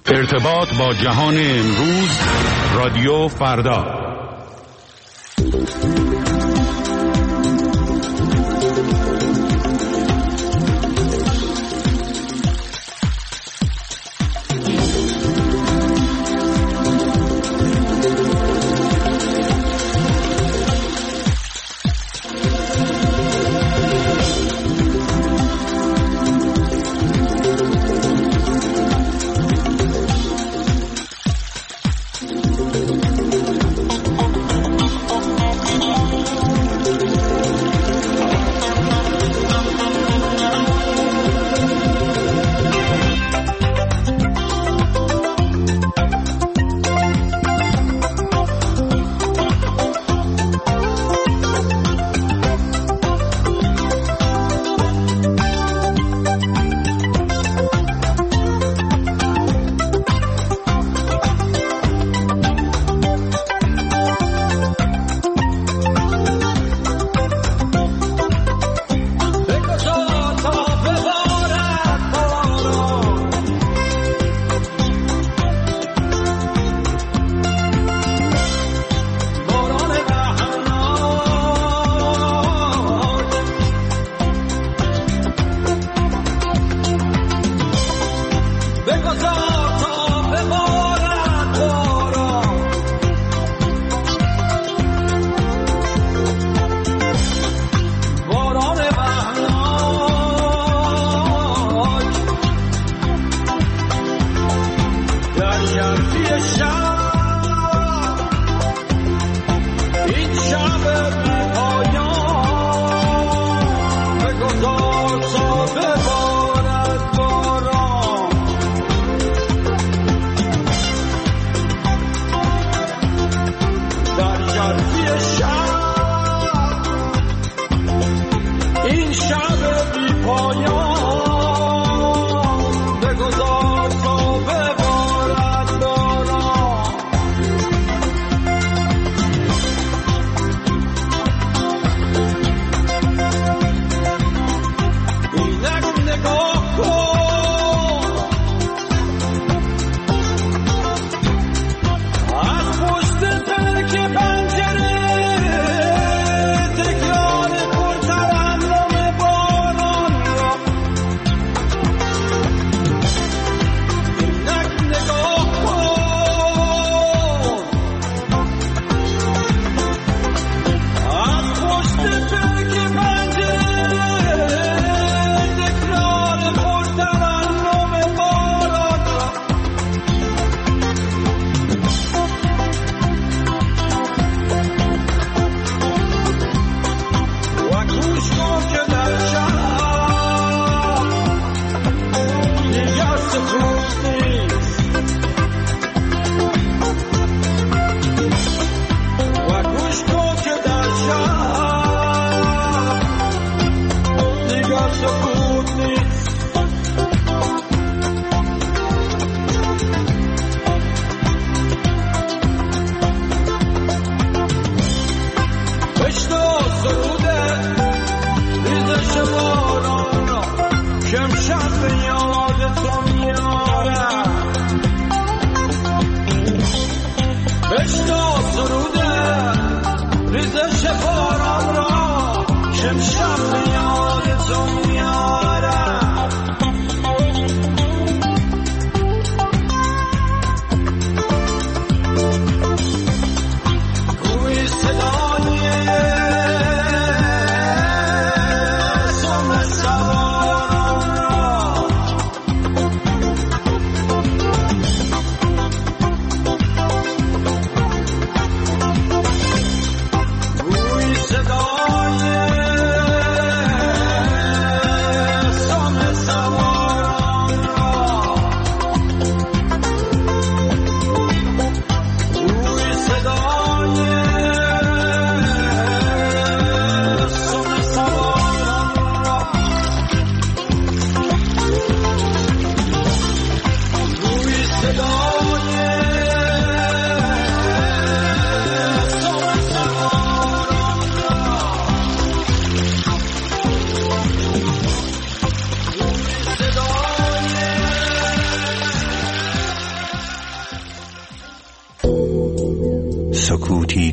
ارتباط با جهان امروز، رادیو فردا.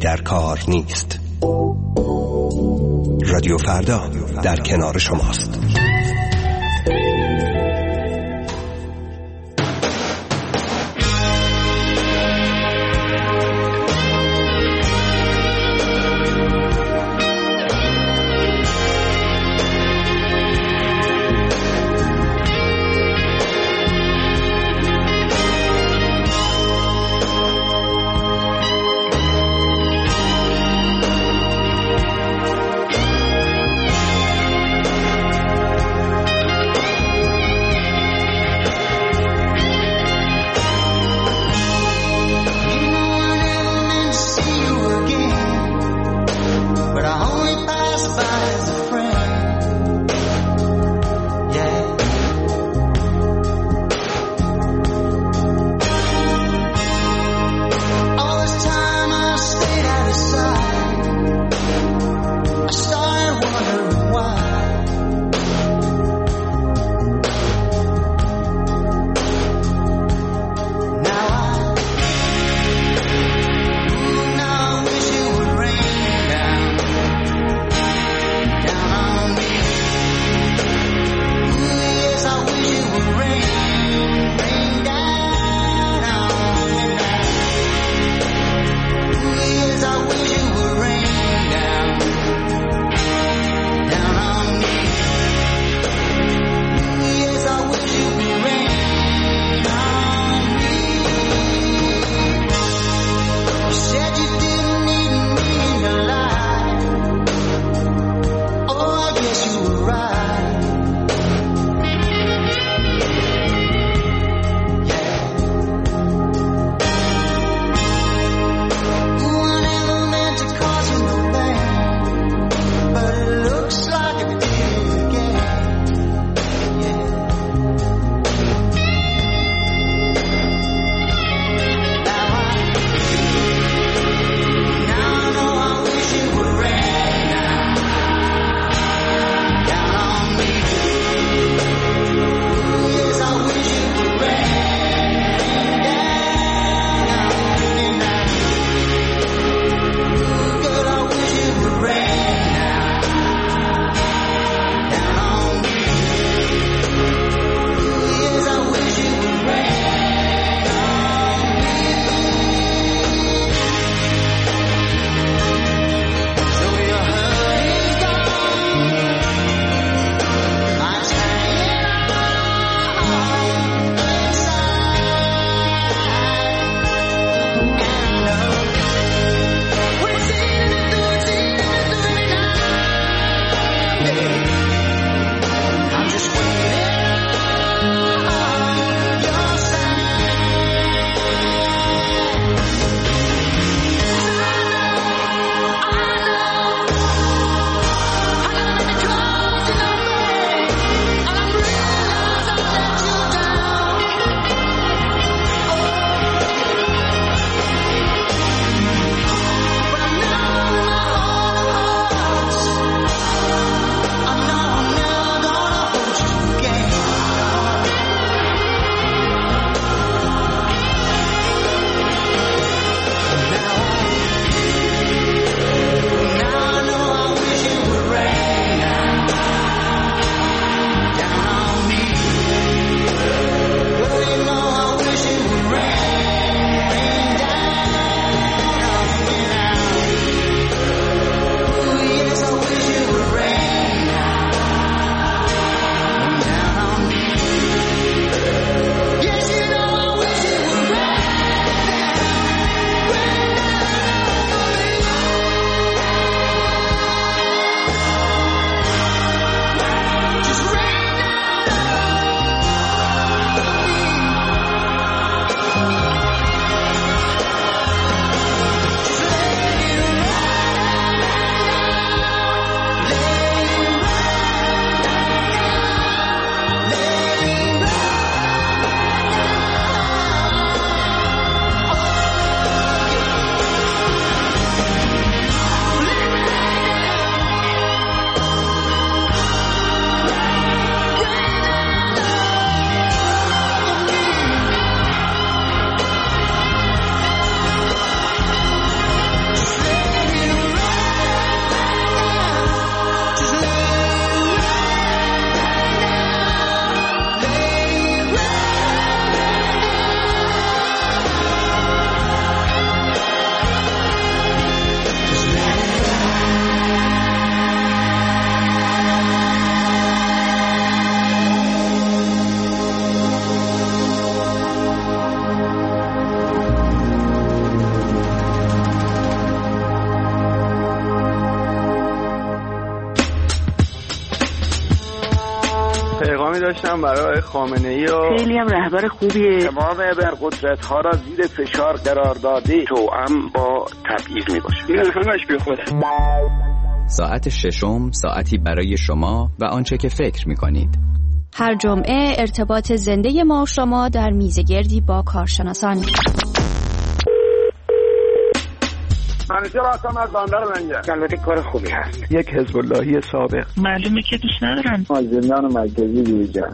در کار نیست. رادیو فردا در کنار شماست. میکنم برای خامنه‌ای و خیلی هم رهبر خوبیه. تمام ابرقدرت‌ها را زیر فشار قرار داده توأم با تبعیض میباشه. این همش بی خوده. ساعت ششم، ساعتی برای شما و آنچه که فکر میکنید. هر جمعه ارتباط زنده ما و شما در میزگردی با کارشناسان. منیجر آسام از باندار منجر. البته کار خوبی هست. یک حزب اللهی سابق. معلومه که دوست ندارن. زندان مرکزی دیجا.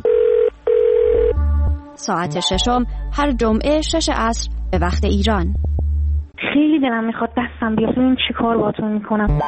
ساعت ششم هر جمعه 6 عصر به وقت ایران. خیلی دلم میخواد دستم بیاد ببینم چی کار باهاتون میکنم.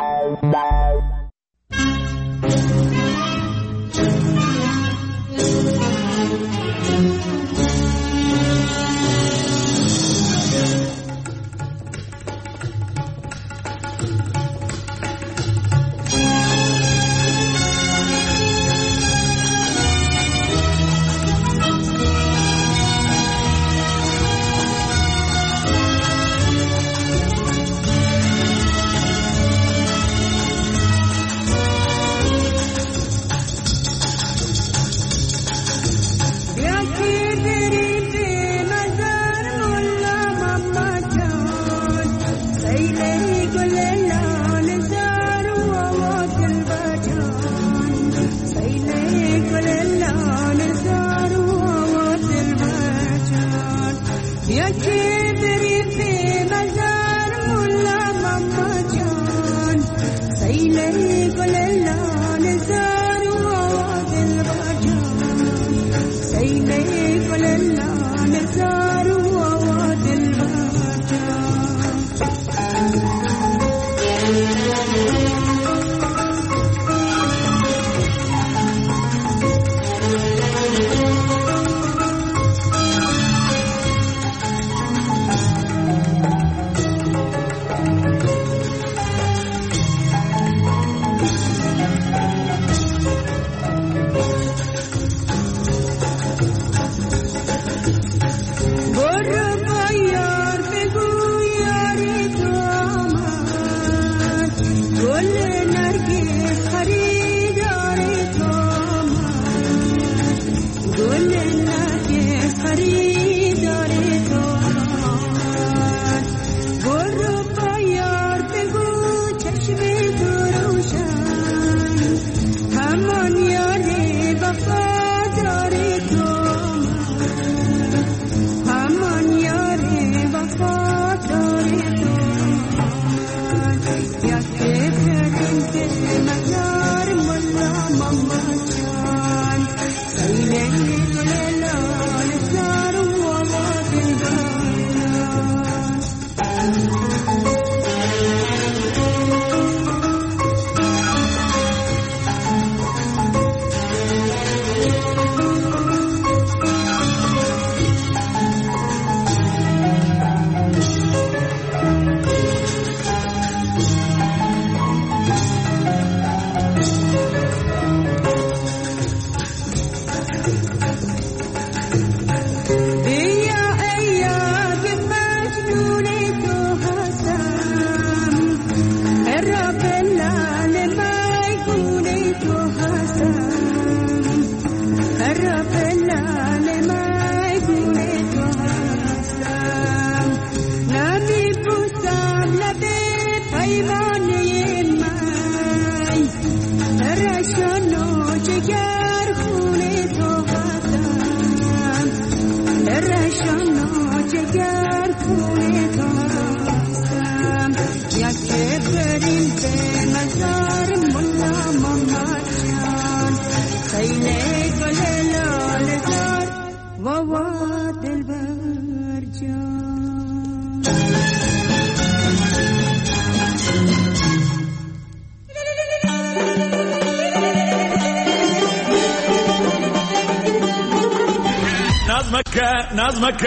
نظمك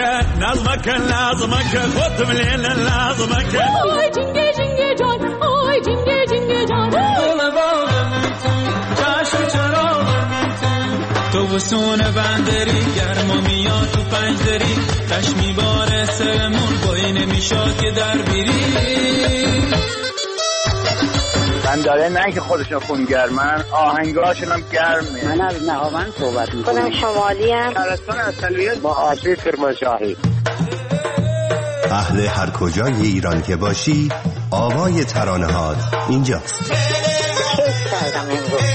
لازمك خذ من الليل لازمك آی جنگه جنگه جان آی جنگه جنگه جان گل باغم چشم چراغم تو وسون بندری گرما میاد تو پنجدری تش میباره سرمون بایی نمیشاد که در بیری خواهرن داره، نه که خودشون خونگرمن، آهنگاشون هم گرمه. من از نهاوند صحبت میکنم. خودم شمالی ام. شهرستان اصلیت با آشی کرمانشاهی. اهل هر کجای ایران که باشی، آوای ترانه‌هات اینجاست. کیف کردم امروز.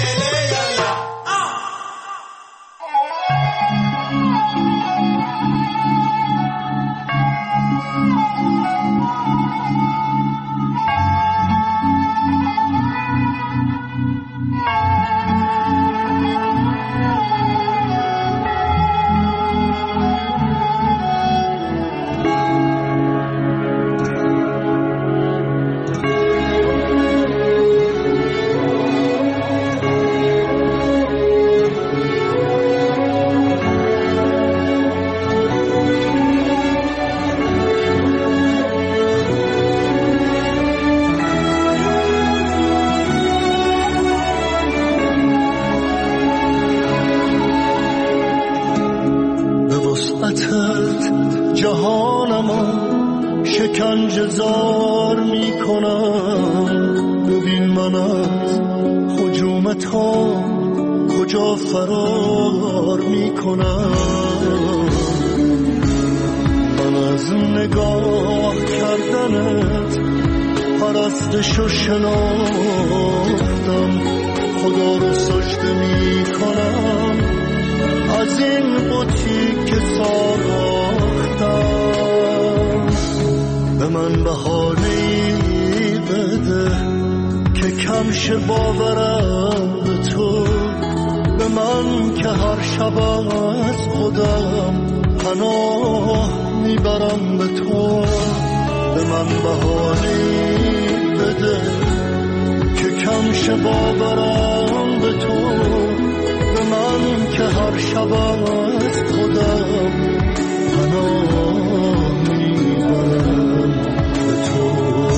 شکنجه‌زار میکنم، ببین من از هجومت ها کجا فرار میکنم. من از نگاه کردنت پرستش و شناختم، خدا رو سجده میکنم از این بطی که ساختم. به من بهانه‌ای بده که کم شه باورم به تو، به من که هر شب از خودم پناه میبرم به تو. به من بهانه‌ای بده که کم شه باورم به تو، به من که هر شب از خودم پناه میبرم به تو.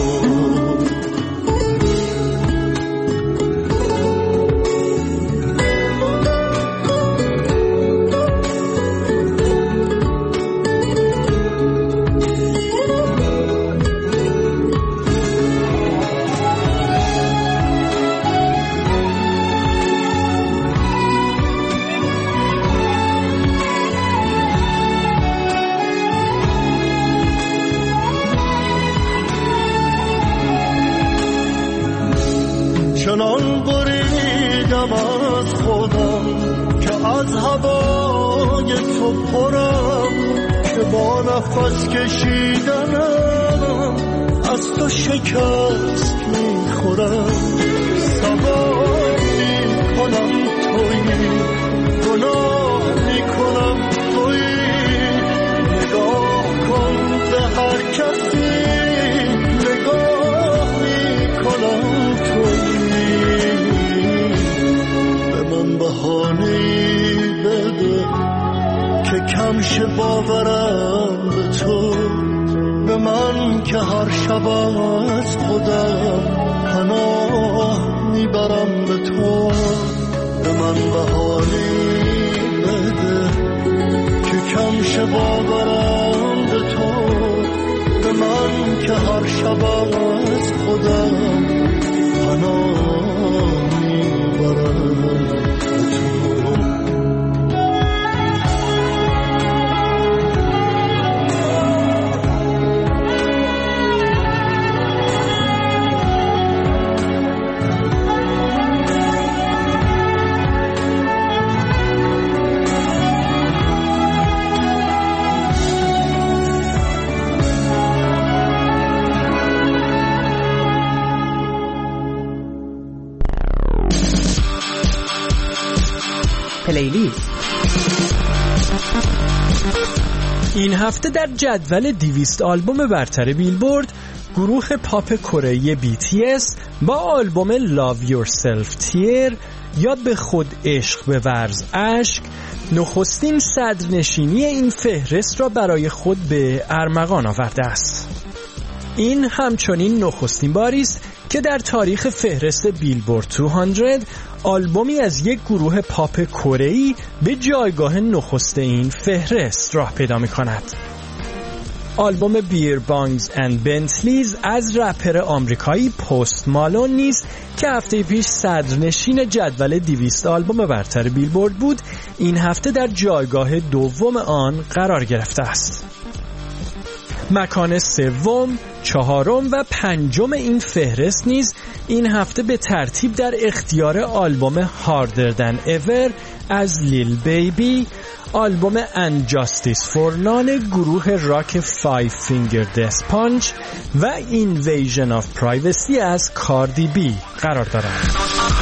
چنان بریدم از خودم که از هوای تو پرم، که با نفس کشیدنم از تو شکست میخورم. سوار میکنم تویی، گناه میکنم تویی، نگاه کن به هر کسی، نگاه میکنم تویی. بهانه‌ای بده که کم شه باورم به تو، به من که هر شب از خودم پناه میبرم به تو. به من بهانه‌ای بده که کم شه باورم به تو، به من که هر شب از خودم پناه میبرم. پلیلیست. این هفته در جدول 200 آلبوم برتر بیلبورد، گروه پاپ کره‌ای BTS با آلبوم Love Yourself Tear یا به خود عشق بورز اشک نخستین صدرنشینی این فهرست را برای خود به ارمغان آورده است. این همچنین نخستین باری است که در تاریخ فهرست بیلبورد 200 آلبومی از یک گروه پاپ کره‌ای به جایگاه نخست این فهرست راه پیدا می‌کند. آلبوم بیر بانگز اند بنتلیز از رپر آمریکایی پست مالون نیز که هفته پیش صدرنشین جدول 200 آلبوم برتر بیلبورد بود، این هفته در جایگاه دوم آن قرار گرفته است. مکان سوم، چهارم و پنجم این فهرست نیز این هفته به ترتیب در اختیار آلبوم Harder Than Ever از لیل بیبی، آلبوم And Justice for None گروه راک Five Finger Death Punch و Invasion of Privacy از کاردی بی قرار دارند.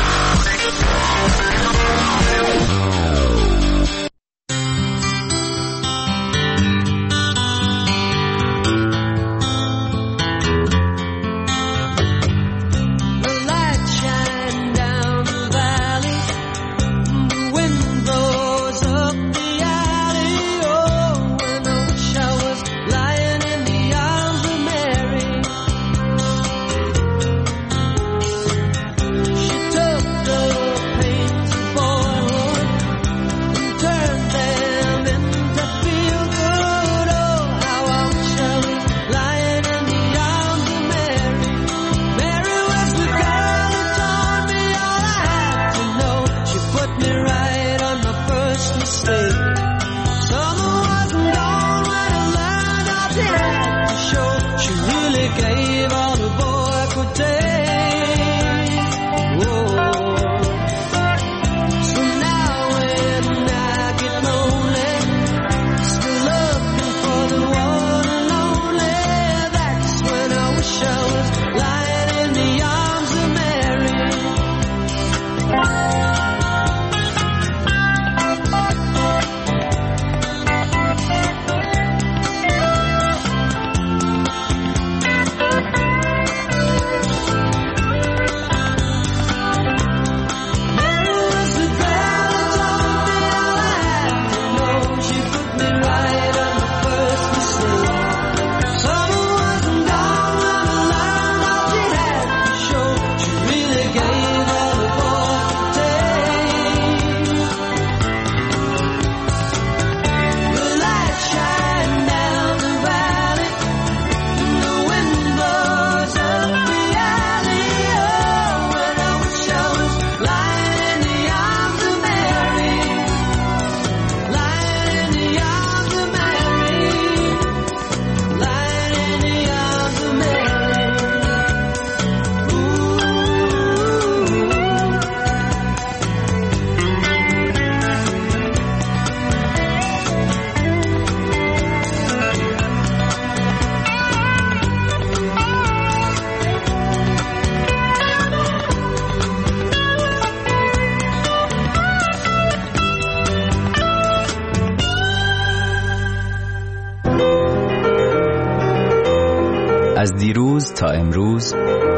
از دیروز تا امروز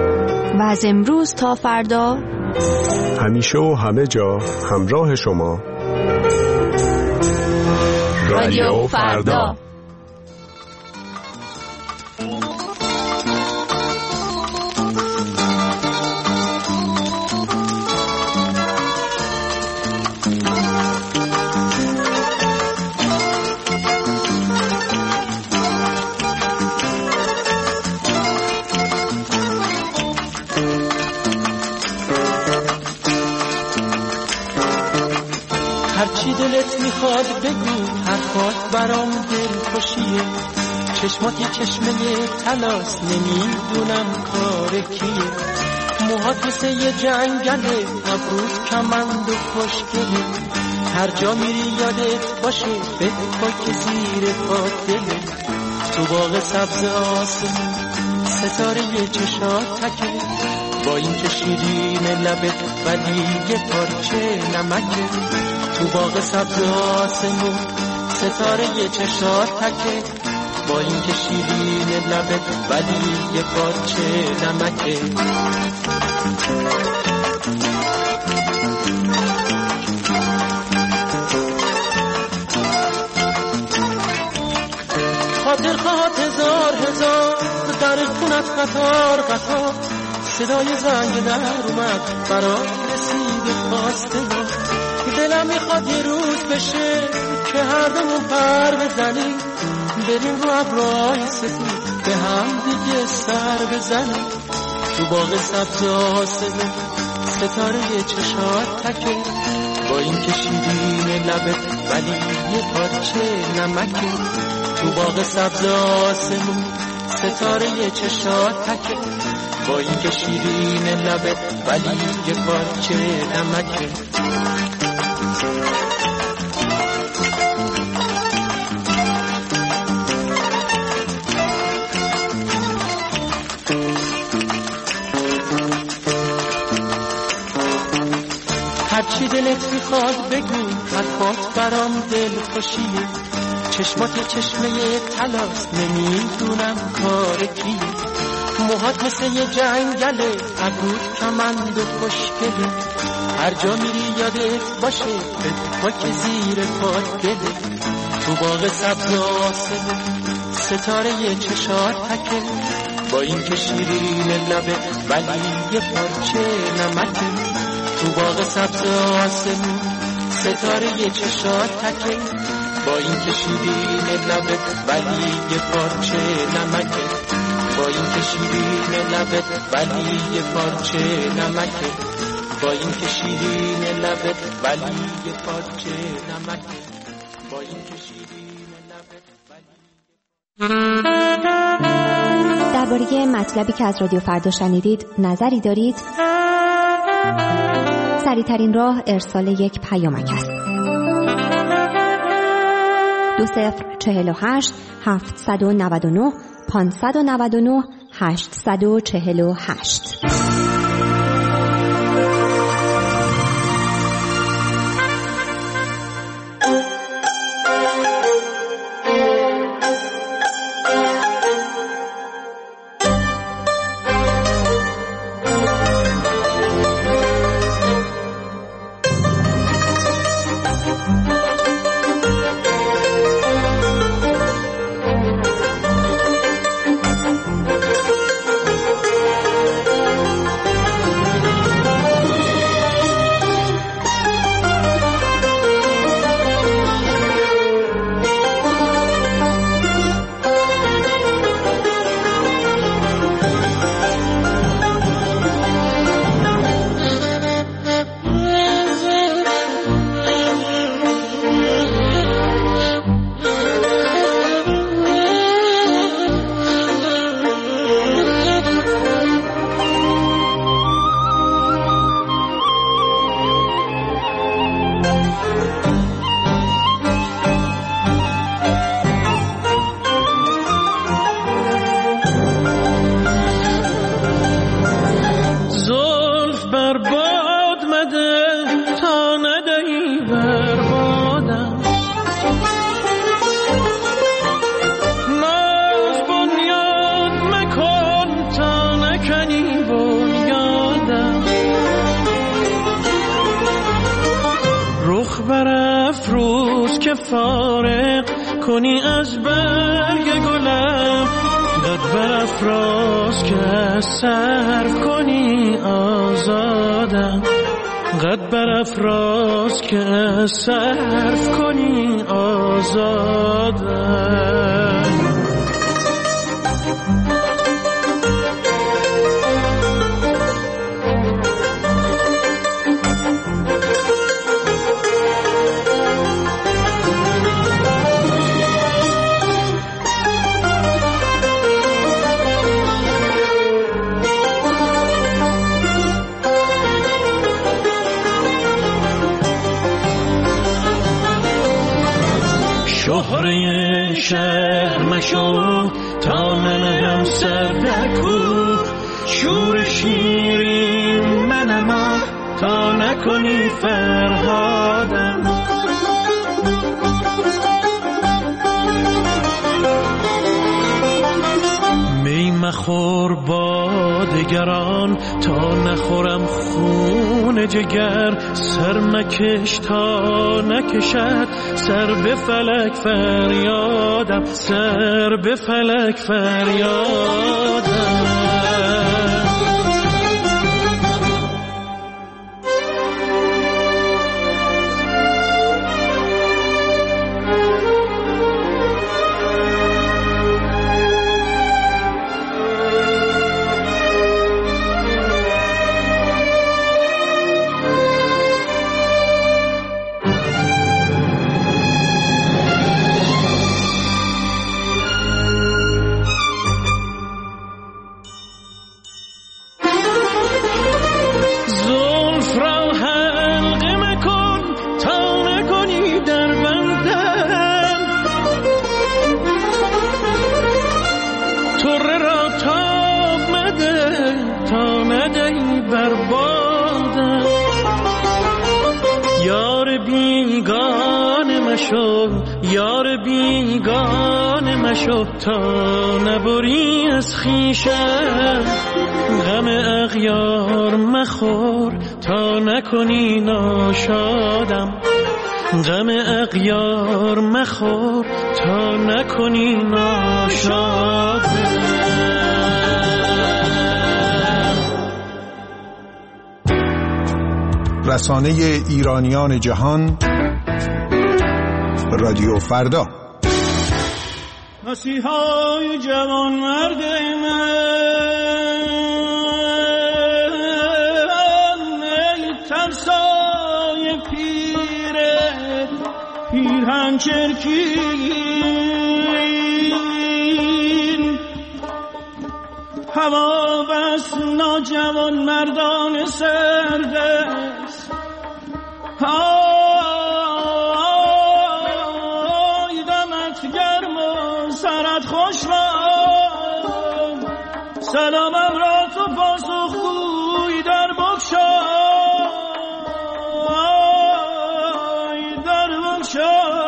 و از امروز تا فردا، همیشه و همه جا همراه شما، رادیو فردا. هرچی دلت میخواد بگو، حرفات برام دلخوشیه، چشماتی چشمه تلاس، نمیدونم کار کیه، موهات مثل یه جنگله، ابروت کمند و خوشگله، هر جا میری یادت باشه بپا که زیر پات دله، تو باغ سبز آسمون ستاره یه چشات تکه، با این که شیرین لبت ولی یه پارچه نمکه، تو باغ سبز آسمون ستاره یه چشات تکه، با این که شیرین لبت ولی یه پارچه نمکه. خاطر خواهد هزار هزار در خونت قطار قطار، صدای زنگ در اومد برای رسید خواسته ما، دلم میخواد یه روز بشه که هر دومون پر بزنیم، بریم رو ابرهای سفید به هم دیگه سر بزنیم. تو باغ سبز آسمون ستاره چشات تکه، با این که شیرین لبت ولی یه پارچه نمکه. تو باغ سبز آسمون ستاره چشات تکه، با این که شیرین لبت ولی یه پارچه نمکه. هرچی دلت میخواد بگو، حرفات برام دل خوشیه. چشمات یه چشمه طلاست، نمیدونم کار کیه. موهات مثل یه جنگله، ابروت کمند و خوشگله. هر جا میری یادت باشه خاک زیر پات گله. تو باغ سبز آسمون ستاره چشات تکه، با این که شیرین لبه ولی یه پارچه نمکه. تو باغ سبز آسمون ستاره چشات تکه، با این که شیرین لبه ولی یه پارچه نمکه. با این که شیرین لبه ولی یه پارچه نمکه. با این که شیرین لبه ولی یه پارچه نمکه. با این که شیرین لبه درباره مطلبی که از رادیو فردا شنیدید نظری دارید؟ سریع‌ترین راه ارسال یک پیامک است. 2048 799 599 848. فارغ کنی از برگ گلم، داد برافراز که صرف کنی آزادم. قد برافراز که صرف کنی آزادم. شهره شهر مشو تا منم سر در کوه، شور شیرین منم تا نکنی فرهادم. می مخور با دگران تا نخورم خون جگر، سر مکش تا نکشد سر به فلک فریادم، سر به فلک فریادم. مشو یار بیگانه مشو تا نبری از خویشم غم اغیار مخور تا نکنی ناشادم غم اغیار مخور تا نکنی ناشادم رسانه ایرانیان جهان رادیو فردا مسیحای جوان مرد من ای ترسای پیرهن چرکین هوا بس ناجوان مردان سردست آی دمت گرم و سرت خوش باد سلامم را تو پاسخ گوی در بگشای در بگشای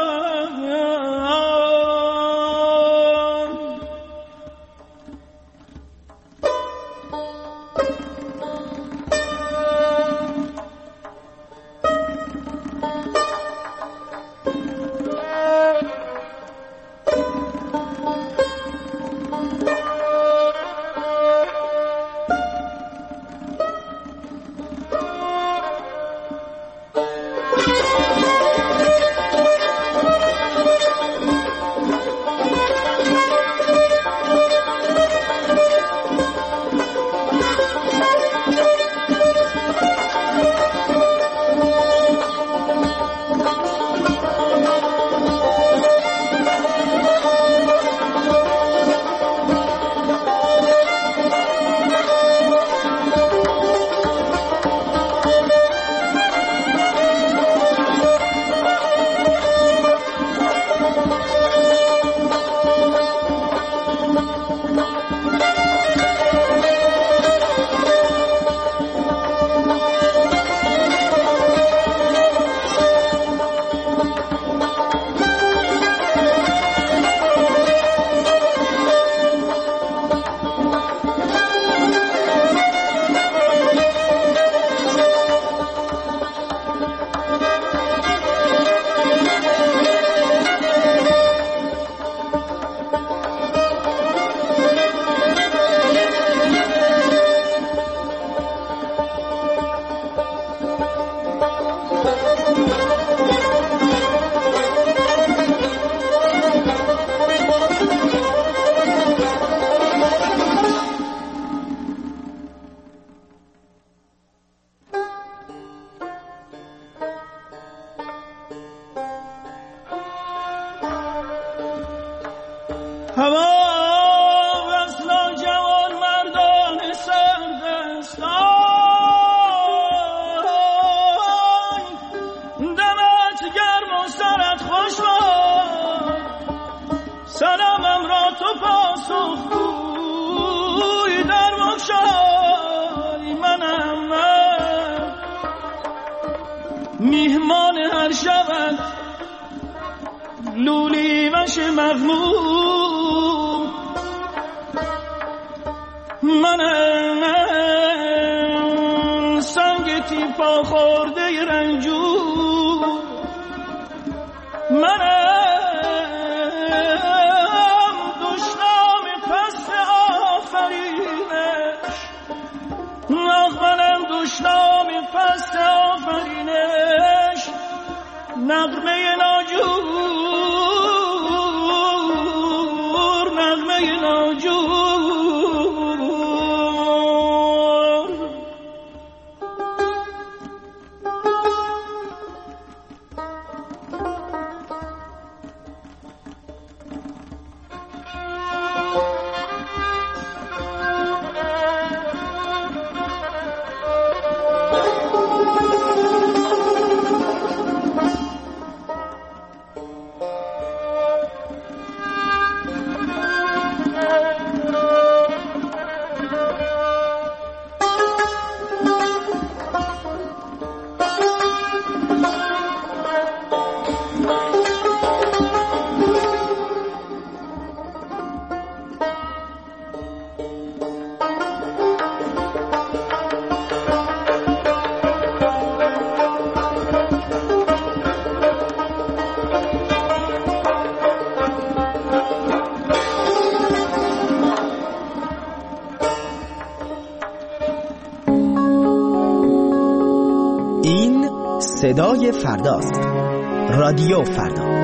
میهمان هر شبت لولی وش مغموم منم سنگ تیپا خورده رنجور منم دشنام پس آفرینش منم دشنام پس آفرینش نغمه ناجور نغمه ناجور صدای فرداست. رادیو فردا.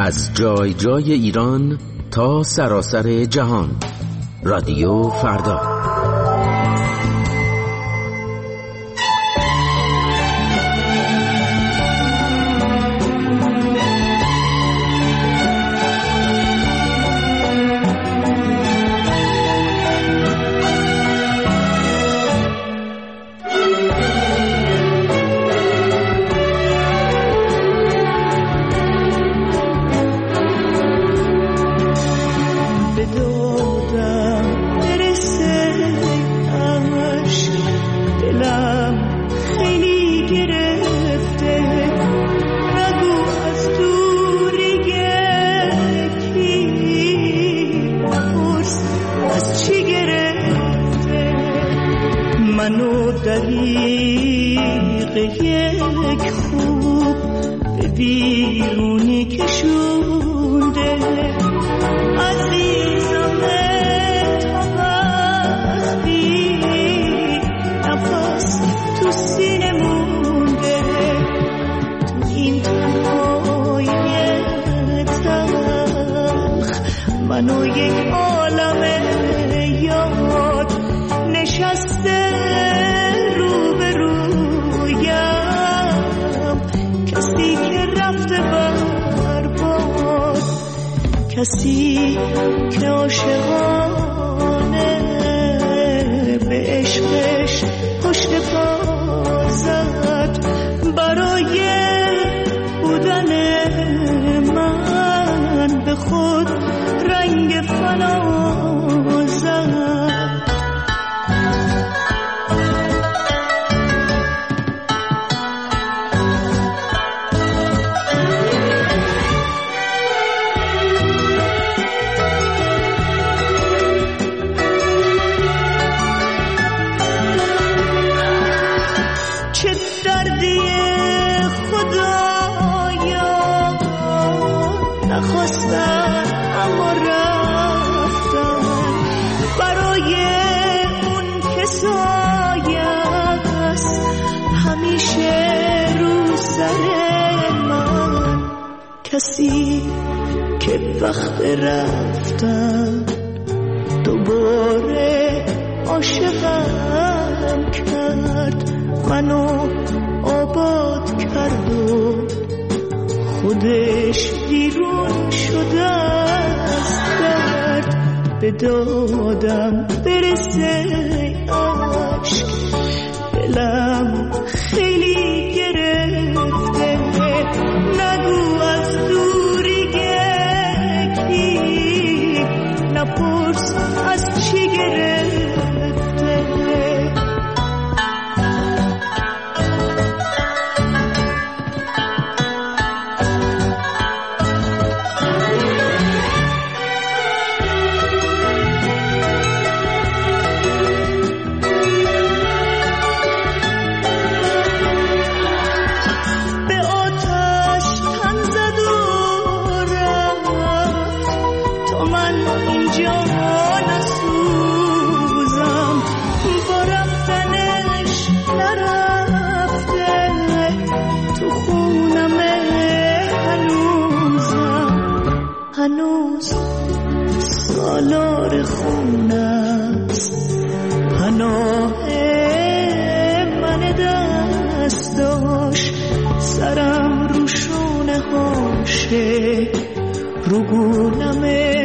از جای جای ایران تا سراسر جهان. رادیو فردا. منو یک عالم یاد نشسته روبرویم، کسی که رفته برباد، کسی که عاشقانه به عشقش پشت پا زد، برای بودن من به خود رنگ فنا زد. چه دردی خدایا، نخواستم اما رفتم، برای اون که سایه‌ست همیشه رو سر من، کسی که وقت رفتن دوباره عاشقم کرد، منو آباد کرد و خودش بیرون شده از درد، به دادم برسه عشق، دلم خیلی گرفته، نگو از دوری گکی، نپرس از چی گرفته. هنوز سالار خونست پناه من دستاش، سرم رو شونه هاشه، رو گونم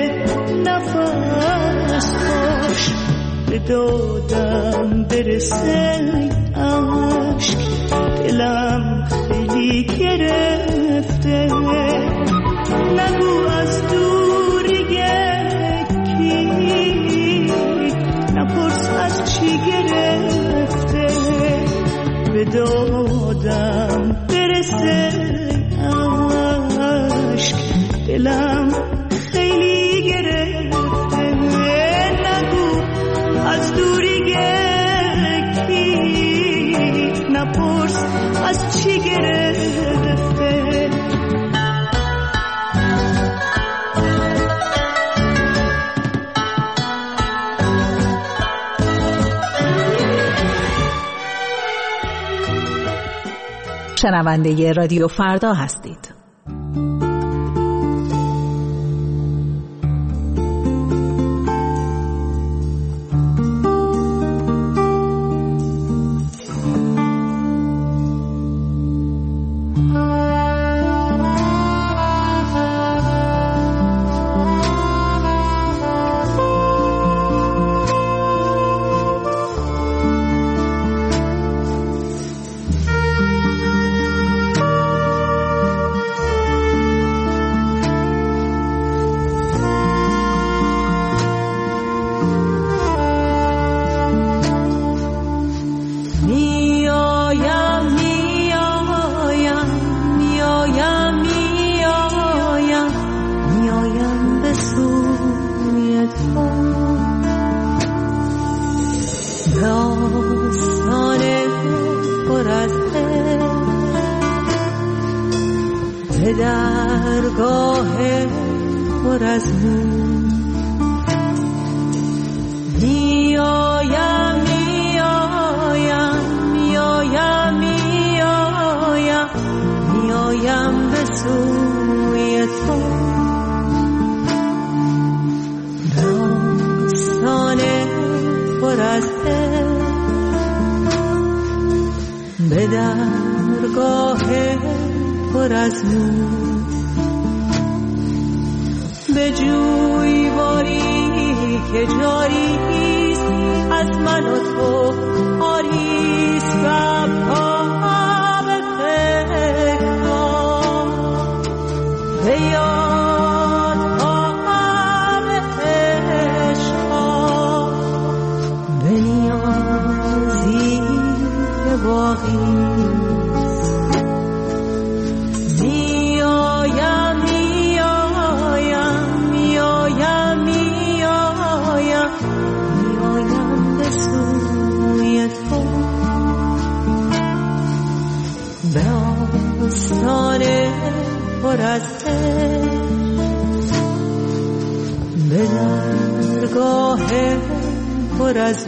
نفس هاش، به دادم برسه عشق، دلم خیلی گرفته، نگو از دوری یکی، نپرس از چی گرفته، به دادم برسه عشق، دلم خیلی گرفته، نگو از دوری یکی، نپرس از چی گرفته. شنونده رادیو فردا هستید. درگاه پر از نور میایم به سوی تو داستان پر از به درگاه پر از نور به جویباری که جاریست از من و تو آریست و پا به فکرها به یادها به عشقها به نیازی که باقیست میایم به سوی تو به آستان پر از به درگاه پر از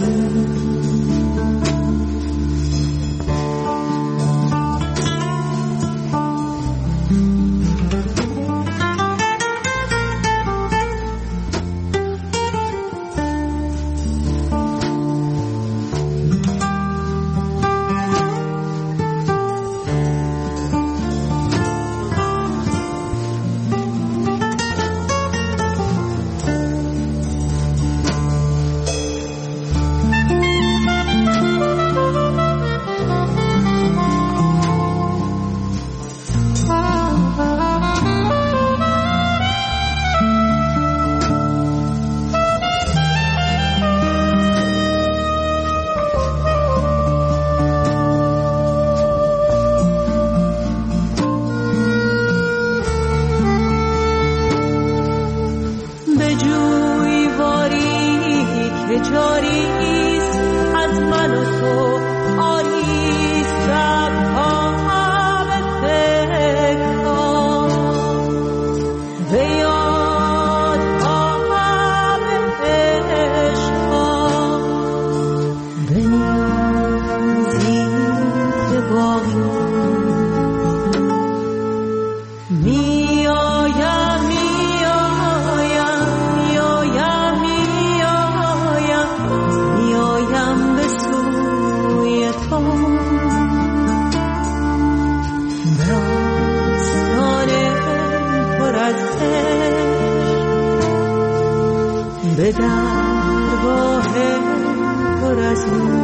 به درگاه پر از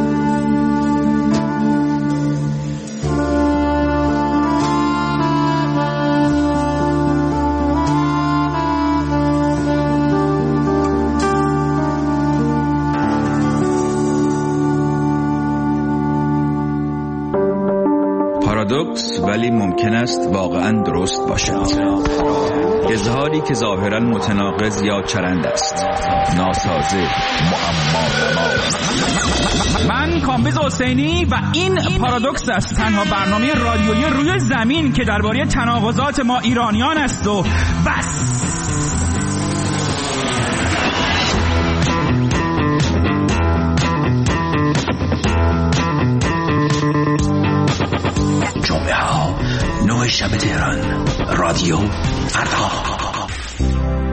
پارادوکس ولی ممکن است واقعا درست باشد. اظهاری که ظاهرا متناقض یا چرند است، ناسازه، معما. من کامبیز حسینی و این پارادوکس است، تنها برنامه رادیویی روی زمین که درباره تناقضات ما ایرانیان است و بس. جمعه ها 9 شب تهران، رادیو فردا.